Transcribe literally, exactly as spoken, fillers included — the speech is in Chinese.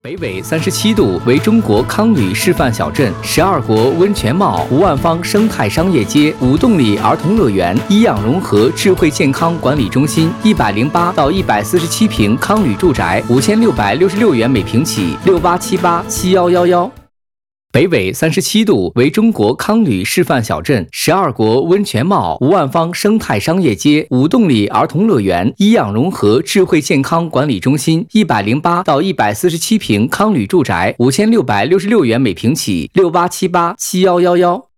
北纬三十七度为中国康旅示范小镇，十二国温泉帽、吴万方生态商业街、五洞里儿童乐园、医养融合智慧健康管理中心，一百零八到一百四十七平康旅住宅，五千六百六十六元每平起，六八七八七幺幺幺。北纬三十七度为中国康旅示范小镇，十二国温泉帽、吴万方生态商业街、五洞里儿童乐园、医养融合智慧健康管理中心，一百零八到一百四十七平康旅住宅，五千六百六十六元每平起，六八七八七幺幺幺。